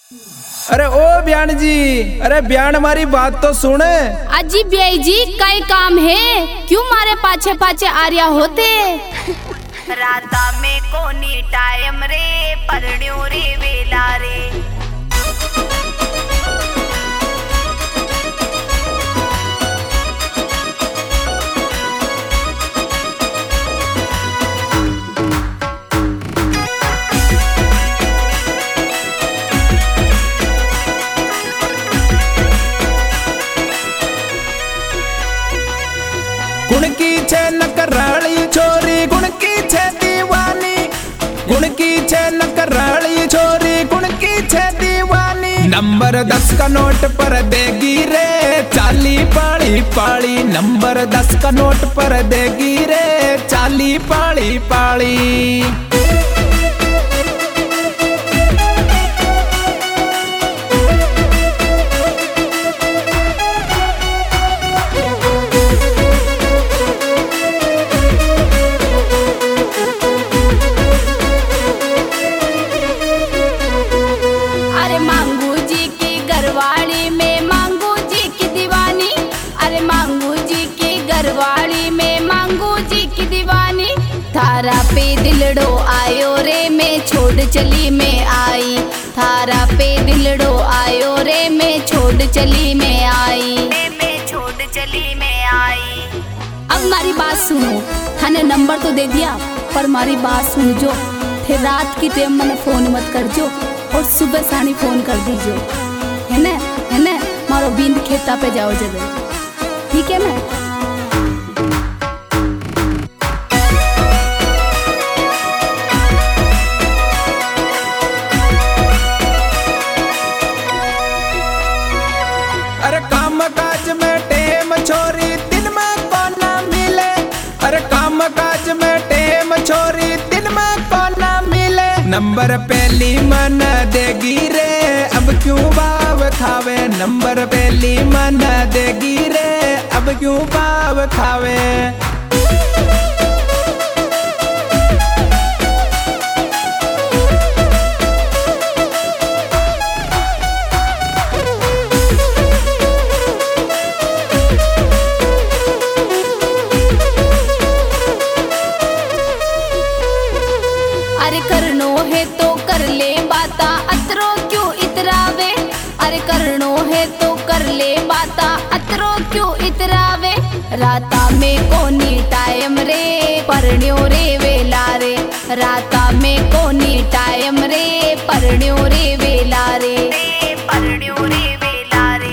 अरे ओ ब्यान जी, अरे ब्यान हमारी बात तो सुन। अजी ब्याई जी कई काम है, क्यों मारे पाछे पाछे आर्या होते। राता में कोनी टाइम रे परण्यो रे वेला रे। गुण की छे नकराली छोरी, गुण की छे दीवानी, गुण की छे नकराली छोरी, गुण की छे दीवानी। नंबर 10 का नोट पर देगी रे चाली पाली पाली, नंबर 10 का नोट पर देगी रे चाली पाली पाली। थारा पे दिलड़ो आयो रे मैं छोड़ चली मैं आई, थारा पे दिलड़ो आयो रे मैं छोड़ चली मैं आई, मैं छोड़ चली मैं आई। अब हमारी बात सुनो, थाने नंबर तो दे दिया पर हमारी बात सुन जो, फिर रात की टाइम मैंने फोन मत कर जो और सुबह सानी फोन कर दीजो, है ना मारो बिंद खेता पे जाओ जगह, ठीक है ना। अरे काम काज में टेम छोरी दिन में कोना मिले, अरे काम काज में टेम छोरी दिन में कोना मिले। नंबर पहली मन देगी रे अब क्यों भाव खावे, नंबर पहली मन देगी रे अब क्यों भाव खावे। अरे करनो है तो कर ले बाता अतरो क्यों इतरावे, अरे करनो है तो कर ले बाता अतरो क्यों इतरावे। राता में कोनी टाइम रे परण्यो रे वेला रे, राता में कोनी टाइम रे परण्यो रे वेला रे, परण्यो रे वेला रे।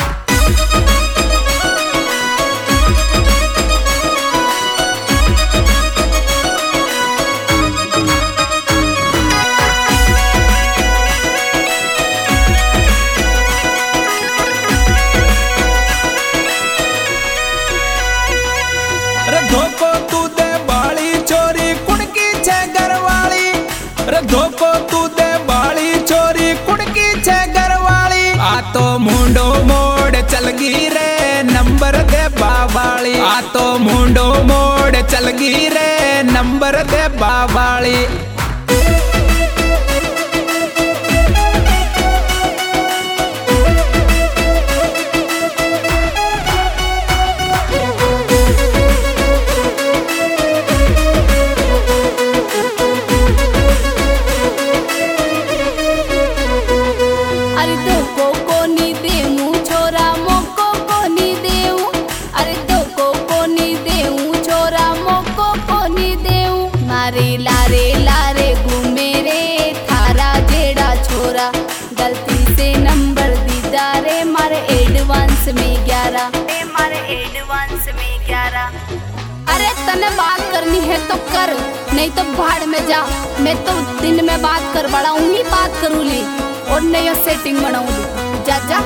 अरे धोको तू दे बाली छोरी कुण की छे घरवाली, अरे धोको तू दे बाली छोरी कुण की छे घरवाली। आ तो मुंडो मोड़ चल गई रे नंबर दे बावाली, आ तो मुंडो मोड़ चल गई रे नंबर दे बावाली। लारे लारे घूमे रे थारा जेड़ा छोरा, गलती से नंबर दीदा रे मारे एडवांस में 11, मारे एडवांस में 11। अरे तने बात करनी है तो कर, नहीं तो भाड़ में जा। मैं तो दिन में बात कर बढ़ाऊंगी, बात करूंगी और नया सेटिंग बनाऊंगी, जा जा।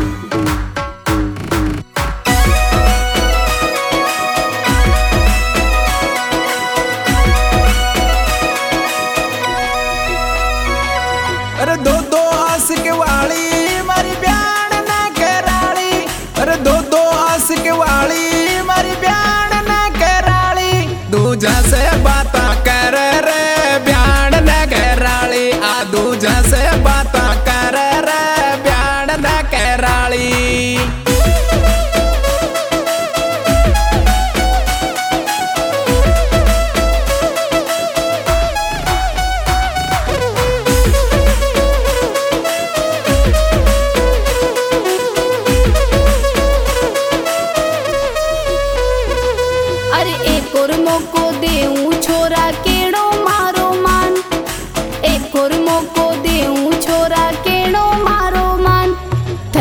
अरे दो दो आशिक वाली मारी ब्यान ना कराली, अरे दो दो आशिक वाली मारी ब्यान ना कराली। दूजा से बात कर रे ब्यान ना कराली, आ दूजा से बात कर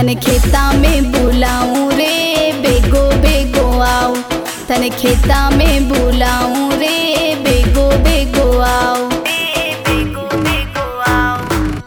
तने खेता में बुलाऊं रे बेगो बेगो आओ, तने खेता में बुलाऊं रे बेगो बेगो आओ। बेगो बेगो आओ।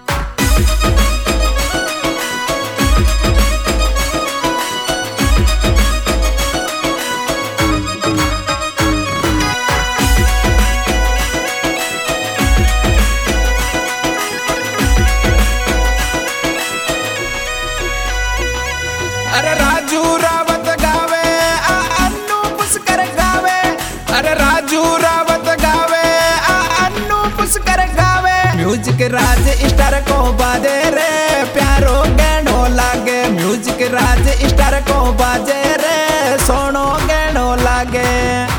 अरे राजू रावत गावे अन्नू पुष्कर गावे, अरे राजू रावत गावे अन्नू पुष्कर गावे। म्यूजिक राज स्टार को बाजे रे प्यारो गैनो लागे, म्यूजिक राज स्टार को बाजे रे सोनो गैनो लागे।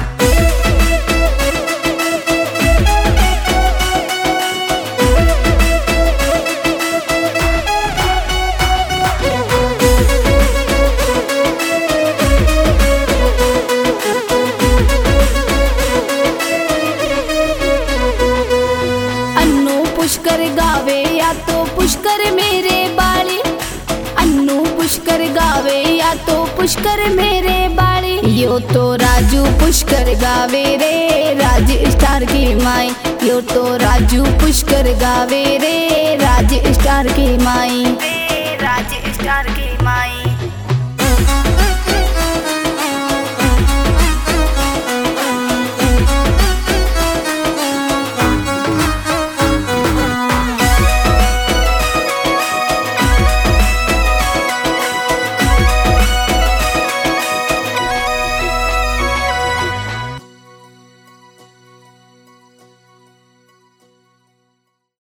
पुष्कर गावे या तो पुष्कर मेरे बाली, अन्नू पुष्कर गावे या तो पुष्कर मेरे बाली। यो तो राजू पुष्कर गावे रे राज स्टार की माई, यो तो राजू पुष्कर गावे रे राज स्टार की माई।